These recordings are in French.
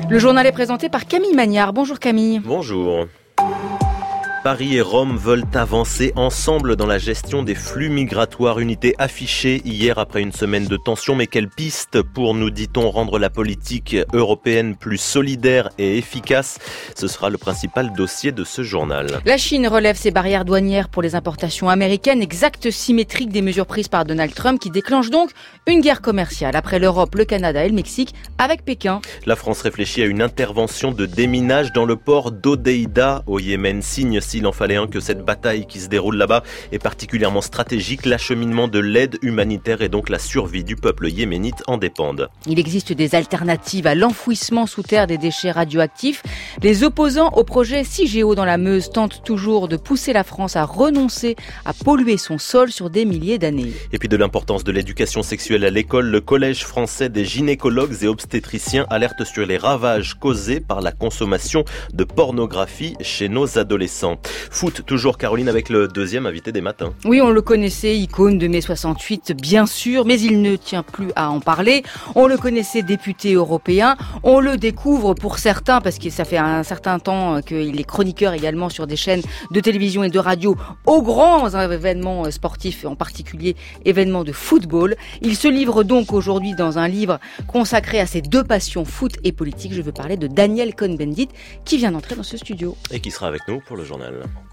Le journal est présenté par Camille Magnard. Bonjour Camille. Bonjour. Paris et Rome veulent avancer ensemble dans la gestion des flux migratoires. Unité affichée hier après une semaine de tension. Mais quelle piste pour, nous dit-on, rendre la politique européenne plus solidaire et efficace? Ce sera le principal dossier de ce journal. La Chine relève ses barrières douanières pour les importations américaines, exacte symétrique des mesures prises par Donald Trump qui déclenche donc une guerre commerciale après l'Europe, le Canada et le Mexique avec Pékin. La France réfléchit à une intervention de déminage dans le port d'Hodeïda au Yémen. Signe, s'il en fallait un, que cette bataille qui se déroule là-bas est particulièrement stratégique. L'acheminement de l'aide humanitaire et donc la survie du peuple yéménite en dépendent. Il existe des alternatives à l'enfouissement sous terre des déchets radioactifs. Les opposants au projet Cigéo dans la Meuse tentent toujours de pousser la France à renoncer à polluer son sol sur des milliers d'années. Et puis de l'importance de l'éducation sexuelle à l'école, le Collège français des gynécologues et obstétriciens alerte sur les ravages causés par la consommation de pornographie chez nos adolescents. Foot toujours, Caroline, avec le deuxième invité des matins. Oui, on le connaissait, icône de mai 68, bien sûr, mais il ne tient plus à en parler. On le connaissait député européen, on le découvre pour certains, parce que ça fait un certain temps qu'il est chroniqueur également sur des chaînes de télévision et de radio aux grands événements sportifs, en particulier événements de football. Il se livre donc aujourd'hui dans un livre consacré à ses deux passions, foot et politique. Je veux parler de Daniel Cohn-Bendit, qui vient d'entrer dans ce studio. Et qui sera avec nous pour le journal.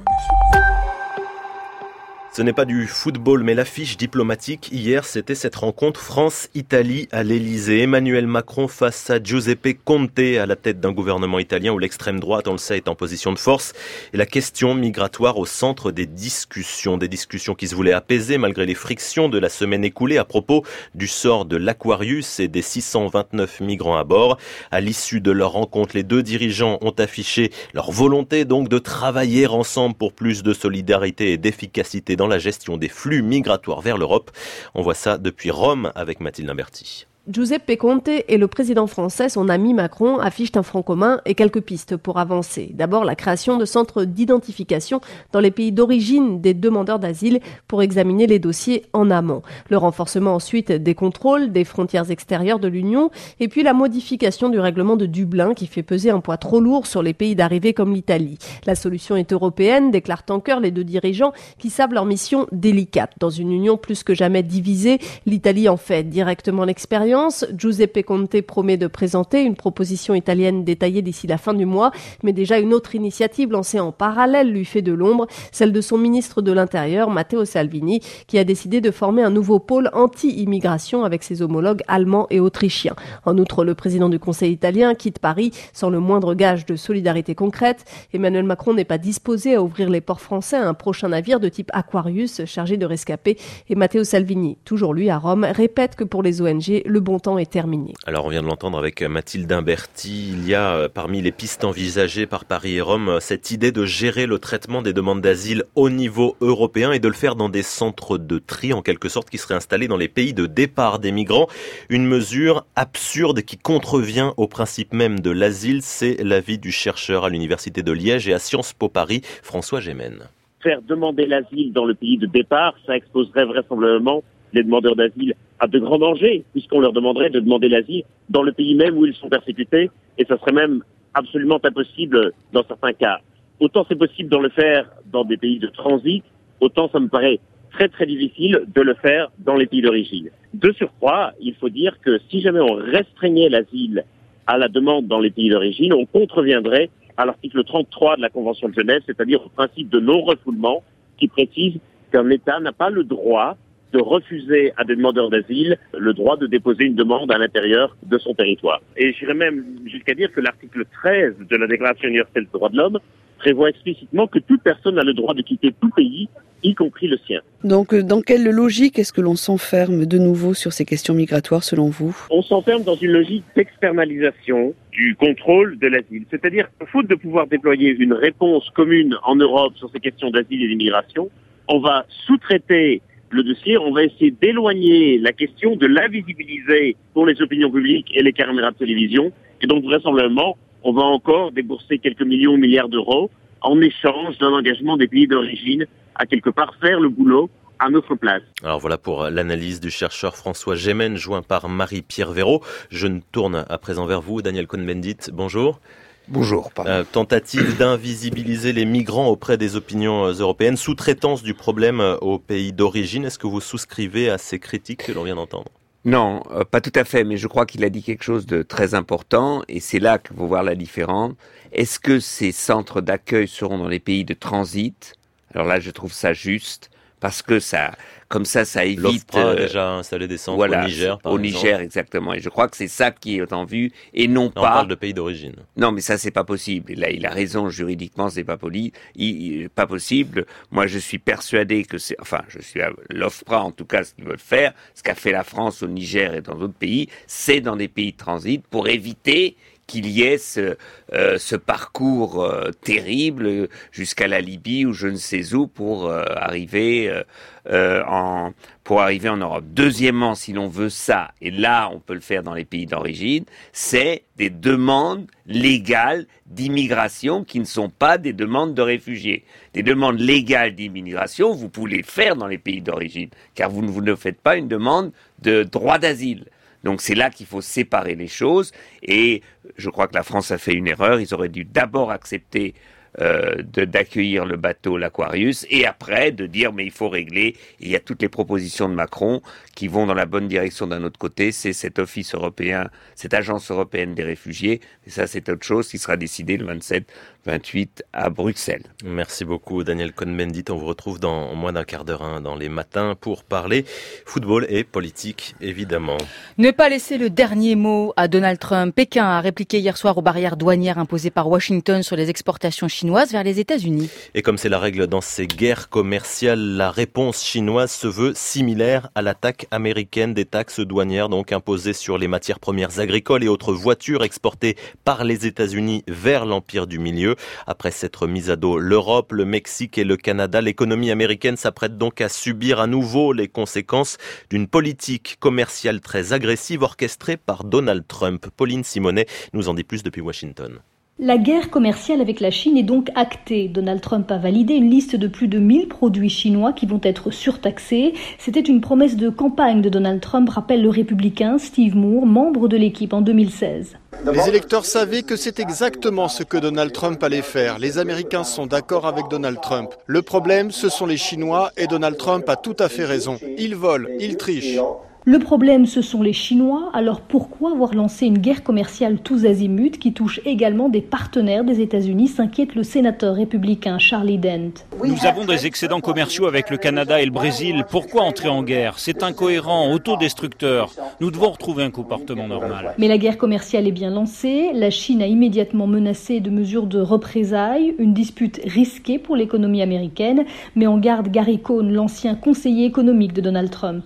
Ce n'est pas du football, mais l'affiche diplomatique hier, c'était cette rencontre France-Italie à l'Elysée. Emmanuel Macron face à Giuseppe Conte à la tête d'un gouvernement italien où l'extrême droite, on le sait, est en position de force. Et la question migratoire au centre des discussions qui se voulaient apaiser malgré les frictions de la semaine écoulée à propos du sort de l'Aquarius et des 629 migrants à bord. À l'issue de leur rencontre, les deux dirigeants ont affiché leur volonté donc de travailler ensemble pour plus de solidarité et d'efficacité dans la gestion des flux migratoires vers l'Europe. On voit ça depuis Rome avec Mathilde Imberti. Giuseppe Conte et le président français, son ami Macron, affichent un front commun et quelques pistes pour avancer. D'abord, la création de centres d'identification dans les pays d'origine des demandeurs d'asile pour examiner les dossiers en amont. Le renforcement ensuite des contrôles des frontières extérieures de l'Union et puis la modification du règlement de Dublin qui fait peser un poids trop lourd sur les pays d'arrivée comme l'Italie. La solution est européenne, déclarent en chœur les deux dirigeants qui savent leur mission délicate. Dans une union plus que jamais divisée, l'Italie en fait directement l'expérience. Giuseppe Conte promet de présenter une proposition italienne détaillée d'ici la fin du mois, mais déjà une autre initiative lancée en parallèle lui fait de l'ombre, celle de son ministre de l'Intérieur, Matteo Salvini, qui a décidé de former un nouveau pôle anti-immigration avec ses homologues allemands et autrichiens. En outre, le président du Conseil italien quitte Paris sans le moindre gage de solidarité concrète. Emmanuel Macron n'est pas disposé à ouvrir les ports français à un prochain navire de type Aquarius chargé de rescapés. Et Matteo Salvini, toujours lui à Rome, répète que pour les ONG, le bon temps est terminé. Alors on vient de l'entendre avec Mathilde Imberti, il y a parmi les pistes envisagées par Paris et Rome cette idée de gérer le traitement des demandes d'asile au niveau européen et de le faire dans des centres de tri en quelque sorte qui seraient installés dans les pays de départ des migrants. Une mesure absurde qui contrevient au principe même de l'asile, c'est l'avis du chercheur à l'Université de Liège et à Sciences Po Paris, François Gémen. Faire demander l'asile dans le pays de départ, ça exposerait vraisemblablement les demandeurs d'asile à de grands dangers, puisqu'on leur demanderait de demander l'asile dans le pays même où ils sont persécutés, et ça serait même absolument impossible dans certains cas. Autant c'est possible de le faire dans des pays de transit, autant ça me paraît très très difficile de le faire dans les pays d'origine. De surcroît, il faut dire que si jamais on restreignait l'asile à la demande dans les pays d'origine, on contreviendrait à l'article 33 de la Convention de Genève, c'est-à-dire au principe de non-refoulement, qui précise qu'un État n'a pas le droit de refuser à des demandeurs d'asile le droit de déposer une demande à l'intérieur de son territoire. Et j'irais même jusqu'à dire que l'article 13 de la Déclaration universelle des droits de l'homme prévoit explicitement que toute personne a le droit de quitter tout pays, y compris le sien. Donc, dans quelle logique est-ce que l'on s'enferme de nouveau sur ces questions migratoires, selon vous ? On s'enferme dans une logique d'externalisation du contrôle de l'asile. C'est-à-dire, faute de pouvoir déployer une réponse commune en Europe sur ces questions d'asile et d'immigration, on va sous-traiter le dossier, on va essayer d'éloigner la question, de l'invisibiliser pour les opinions publiques et les caméras de télévision. Et donc, vraisemblablement, on va encore débourser quelques millions, milliards d'euros en échange d'un engagement des pays d'origine à quelque part faire le boulot à notre place. Alors voilà pour l'analyse du chercheur François Gémen, joint par Marie-Pierre Véraud. Je me tourne à présent vers vous, Daniel Cohn-Bendit. Bonjour. Bonjour. Tentative d'invisibiliser les migrants auprès des opinions européennes, sous-traitance du problème aux pays d'origine. Est-ce que vous souscrivez à ces critiques que l'on vient d'entendre ? Non, pas tout à fait, mais je crois qu'il a dit quelque chose de très important, et c'est là qu'il faut voir la différence. Est-ce que ces centres d'accueil seront dans les pays de transit ? Alors là, je trouve ça juste, parce que ça évite... L'OFPRA a déjà installé des centres au Niger, par exemple. Au Niger, exactement. Et je crois que c'est ça qui est en vue, et non pas... On parle de pays d'origine. Non, mais ça, c'est pas possible. Et là, il a raison, juridiquement, c'est pas pas possible. Moi, je suis persuadé que je suis à l'OFPRA, en tout cas, ce qu'ils veulent faire, ce qu'a fait la France au Niger et dans d'autres pays, c'est dans des pays de transit pour éviter qu'il y ait ce parcours terrible jusqu'à la Libye ou je ne sais où pour arriver en Europe. Deuxièmement, si l'on veut ça, et là on peut le faire dans les pays d'origine, c'est des demandes légales d'immigration qui ne sont pas des demandes de réfugiés. Des demandes légales d'immigration, vous pouvez les faire dans les pays d'origine, car vous ne faites pas une demande de droit d'asile. Donc c'est là qu'il faut séparer les choses, et je crois que la France a fait une erreur. Ils auraient dû d'abord accepter d'accueillir le bateau, l'Aquarius, et après de dire mais il faut régler. Il y a toutes les propositions de Macron qui vont dans la bonne direction d'un autre côté, c'est cet office européen, cette agence européenne des réfugiés, et ça c'est autre chose qui sera décidé le 27-28 à Bruxelles. Merci beaucoup Daniel Cohn-Bendit, on vous retrouve dans moins d'un quart d'heure dans les matins pour parler football et politique évidemment. Ne pas laisser le dernier mot à Donald Trump. Pékin a répliqué hier soir aux barrières douanières imposées par Washington sur les exportations chinoises vers les États-Unis. Et comme c'est la règle dans ces guerres commerciales, la réponse chinoise se veut similaire à l'attaque américaine des taxes douanières donc imposées sur les matières premières agricoles et autres voitures exportées par les États-Unis vers l'Empire du Milieu. Après s'être mise à dos l'Europe, le Mexique et le Canada, l'économie américaine s'apprête donc à subir à nouveau les conséquences d'une politique commerciale très agressive orchestrée par Donald Trump. Pauline Simonet nous en dit plus depuis Washington. La guerre commerciale avec la Chine est donc actée. Donald Trump a validé une liste de plus de 1000 produits chinois qui vont être surtaxés. C'était une promesse de campagne de Donald Trump, rappelle le républicain Steve Moore, membre de l'équipe en 2016. Les électeurs savaient que c'est exactement ce que Donald Trump allait faire. Les Américains sont d'accord avec Donald Trump. Le problème, ce sont les Chinois et Donald Trump a tout à fait raison. Ils volent, ils trichent. Le problème, ce sont les Chinois. Alors pourquoi avoir lancé une guerre commerciale tous azimuts qui touche également des partenaires des États-Unis, s'inquiète le sénateur républicain Charlie Dent. Nous avons des excédents commerciaux avec le Canada et le Brésil. Pourquoi entrer en guerre ? C'est incohérent, autodestructeur. Nous devons retrouver un comportement normal. Mais la guerre commerciale est bien lancée. La Chine a immédiatement menacé de mesures de représailles, une dispute risquée pour l'économie américaine. Mais en garde Gary Cohn, l'ancien conseiller économique de Donald Trump.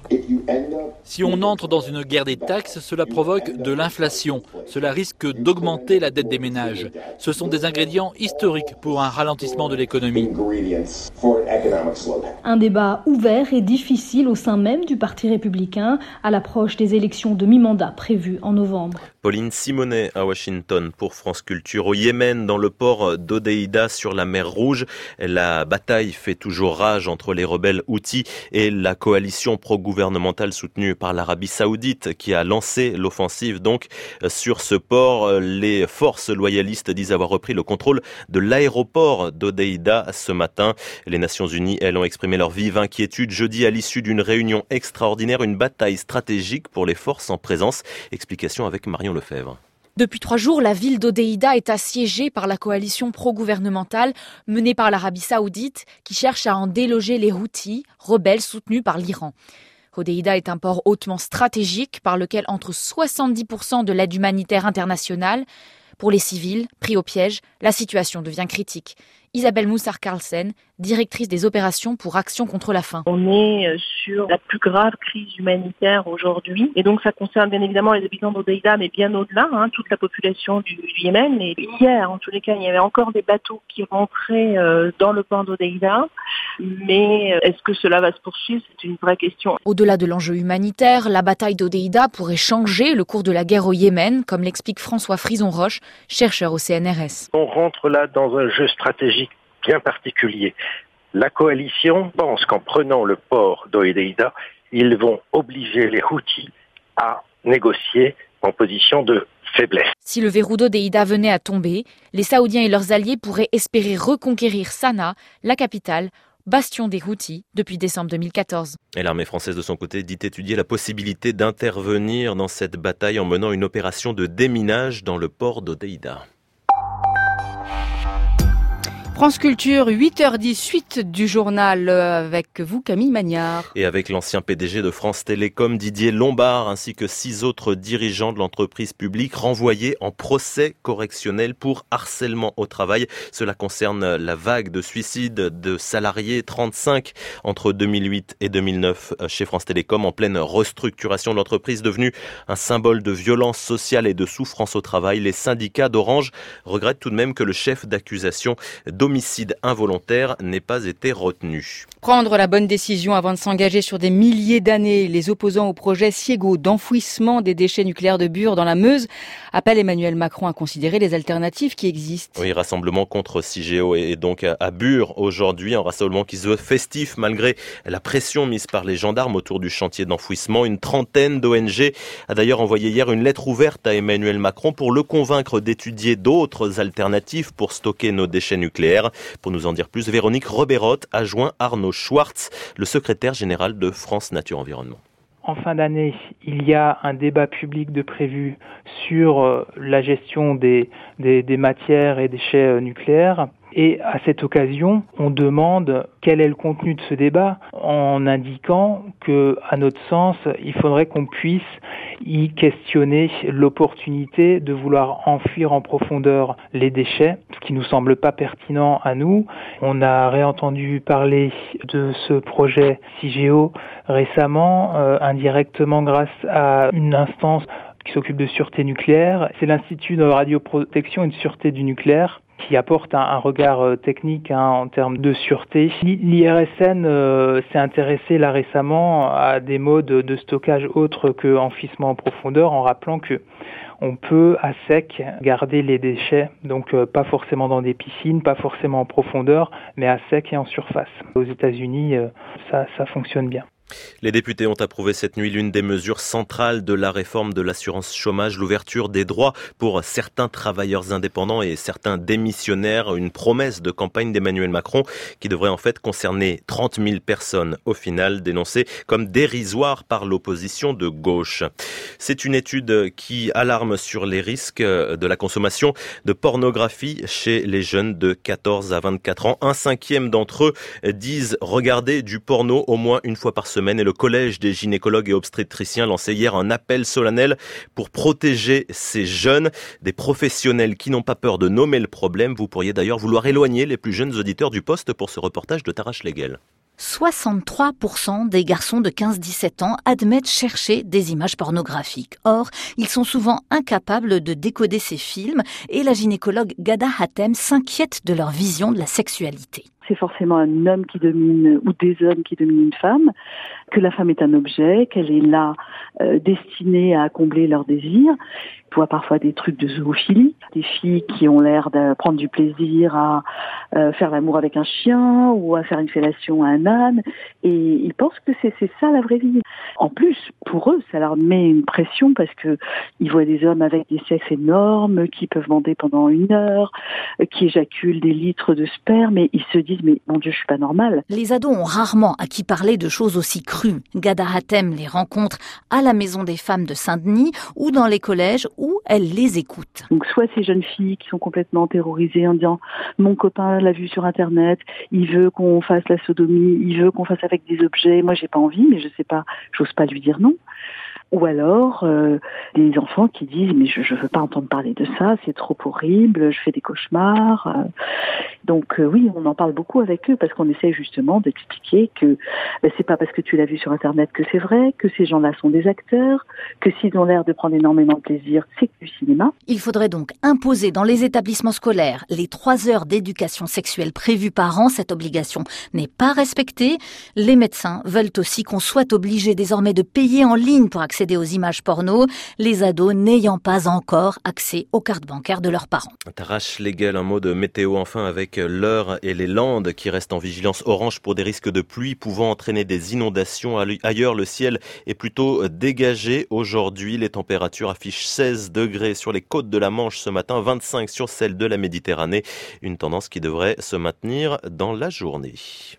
Si on entre dans une guerre des taxes, cela provoque de l'inflation. Cela risque d'augmenter la dette des ménages. Ce sont des ingrédients historiques pour un ralentissement de l'économie. Un débat ouvert et difficile au sein même du Parti républicain à l'approche des élections de mi-mandat prévues en novembre. Pauline Simonet à Washington pour France Culture. Au Yémen, dans le port d'Hodeïda sur la mer Rouge, la bataille fait toujours rage entre les rebelles Houthis et la coalition pro-gouvernementale soutenue par l'Arabie Saoudite qui a lancé l'offensive donc sur ce port. Les forces loyalistes disent avoir repris le contrôle de l'aéroport d'Hodeïda ce matin. Les Nations Unies, elles, ont exprimé leur vive inquiétude jeudi à l'issue d'une réunion extraordinaire, une bataille stratégique pour les forces en présence. Explication avec Marion Lefebvre. Depuis 3 jours, la ville d'Hodeïda est assiégée par la coalition pro-gouvernementale menée par l'Arabie Saoudite qui cherche à en déloger les Houthis, rebelles soutenus par l'Iran. Hodeïda est un port hautement stratégique par lequel entre 70% de l'aide humanitaire internationale. Pour les civils, pris au piège, la situation devient critique. Isabelle Moussard-Carlsen, directrice des opérations pour Action contre la faim. On est sur la plus grave crise humanitaire aujourd'hui. Et donc ça concerne bien évidemment les habitants d'Hodeïda, mais bien au-delà, toute la population du Yémen. Et hier, en tous les cas, il y avait encore des bateaux qui rentraient dans le port d'Hodeïda. Mais est-ce que cela va se poursuivre ? C'est une vraie question. Au-delà de l'enjeu humanitaire, la bataille d'Hodeïda pourrait changer le cours de la guerre au Yémen, comme l'explique François Frison-Roche, chercheur au CNRS. On rentre là dans un jeu stratégique bien particulier. La coalition pense qu'en prenant le port d'Hodeïda, ils vont obliger les Houthis à négocier en position de faiblesse. Si le verrou d'Hodeïda venait à tomber, les Saoudiens et leurs alliés pourraient espérer reconquérir Sanaa, la capitale, bastion des Houthis, depuis décembre 2014. Et l'armée française de son côté dit étudier la possibilité d'intervenir dans cette bataille en menant une opération de déminage dans le port d'Hodeïda. France Culture, 8h10, suite du journal avec vous Camille Magnard. Et avec l'ancien PDG de France Télécom, Didier Lombard, ainsi que 6 autres dirigeants de l'entreprise publique renvoyés en procès correctionnel pour harcèlement au travail. Cela concerne la vague de suicides de salariés, 35 entre 2008 et 2009 chez France Télécom, en pleine restructuration de l'entreprise devenue un symbole de violence sociale et de souffrance au travail. Les syndicats d'Orange regrettent tout de même que le chef d'accusation d'homicide involontaire n'ait pas été retenu. Prendre la bonne décision avant de s'engager sur des milliers d'années. Les opposants au projet Siego d'enfouissement des déchets nucléaires de Bure dans la Meuse appellent Emmanuel Macron à considérer les alternatives qui existent. Oui, rassemblement contre Cigéo est donc à Bure aujourd'hui, un rassemblement qui se veut festif malgré la pression mise par les gendarmes autour du chantier d'enfouissement. Une trentaine d'ONG a d'ailleurs envoyé hier une lettre ouverte à Emmanuel Macron pour le convaincre d'étudier d'autres alternatives pour stocker nos déchets nucléaires. Pour nous en dire plus, Véronique Reberotte a joint Arnaud Schwartz, le secrétaire général de France Nature Environnement. En fin d'année, il y a un débat public de prévu sur la gestion des matières et déchets nucléaires. Et à cette occasion, on demande quel est le contenu de ce débat en indiquant que, à notre sens, il faudrait qu'on puisse y questionner l'opportunité de vouloir enfuir en profondeur les déchets, ce qui nous semble pas pertinent à nous. On a réentendu parler de ce projet Cigéo récemment, indirectement grâce à une instance qui s'occupe de sûreté nucléaire. C'est l'Institut de radioprotection et de sûreté du nucléaire qui apporte un regard technique en termes de sûreté. L'IRSN s'est intéressé là récemment à des modes de stockage autres que enfouissement en profondeur, en rappelant que on peut à sec garder les déchets, donc pas forcément dans des piscines, pas forcément en profondeur, mais à sec et en surface. Aux États-Unis, ça fonctionne bien. Les députés ont approuvé cette nuit l'une des mesures centrales de la réforme de l'assurance chômage, l'ouverture des droits pour certains travailleurs indépendants et certains démissionnaires, une promesse de campagne d'Emmanuel Macron qui devrait en fait concerner 30 000 personnes au final, dénoncées comme dérisoires par l'opposition de gauche. C'est une étude qui alarme sur les risques de la consommation de pornographie chez les jeunes de 14 à 24 ans. 1/5 d'entre eux disent regarder du porno au moins une fois par semaine, et le collège des gynécologues et obstétriciens lançait hier un appel solennel pour protéger ces jeunes, des professionnels qui n'ont pas peur de nommer le problème. Vous pourriez d'ailleurs vouloir éloigner les plus jeunes auditeurs du poste pour ce reportage de Tara Schlegel. 63% des garçons de 15-17 ans admettent chercher des images pornographiques. Or, ils sont souvent incapables de décoder ces films et la gynécologue Ghada Hatem s'inquiète de leur vision de la sexualité. C'est forcément un homme qui domine ou des hommes qui dominent une femme, que la femme est un objet, qu'elle est là destinée à combler leurs désirs. On voit parfois des trucs de zoophilie, des filles qui ont l'air de prendre du plaisir à faire l'amour avec un chien ou à faire une fellation à un âne, et ils pensent que c'est ça la vraie vie. En plus, pour eux, ça leur met une pression parce que ils voient des hommes avec des sexes énormes qui peuvent bander pendant 1 heure, qui éjaculent des litres de sperme, et ils se disent mais mon Dieu, je suis pas normale. Les ados ont rarement à qui parler de choses aussi crues. Ghada Hatem les rencontre à la Maison des femmes de Saint-Denis ou dans les collèges où elle les écoute. Donc soit ces jeunes filles qui sont complètement terrorisées en disant mon copain l'a vu sur internet, il veut qu'on fasse la sodomie, il veut qu'on fasse avec des objets, moi j'ai pas envie, mais je sais pas, j'ose pas lui dire non. Ou alors des enfants qui disent mais je veux pas entendre parler de ça, c'est trop horrible, je fais des cauchemars. Donc oui, on en parle beaucoup avec eux parce qu'on essaie justement d'expliquer que c'est pas parce que tu l'as vu sur internet que c'est vrai, que ces gens-là sont des acteurs, que s'ils ont l'air de prendre énormément de plaisir, c'est que du cinéma. Il faudrait donc imposer dans les établissements scolaires les 3 heures d'éducation sexuelle prévues par an. Cette obligation n'est pas respectée. Les médecins veulent aussi qu'on soit obligé désormais de payer en ligne pour accéder accéder aux images porno, les ados n'ayant pas encore accès aux cartes bancaires de leurs parents. Tarash Legel, un mot de météo enfin avec l'Eure et les Landes qui restent en vigilance orange pour des risques de pluie pouvant entraîner des inondations. Ailleurs, le ciel est plutôt dégagé. Aujourd'hui, les températures affichent 16 degrés sur les côtes de la Manche ce matin, 25 sur celles de la Méditerranée. Une tendance qui devrait se maintenir dans la journée.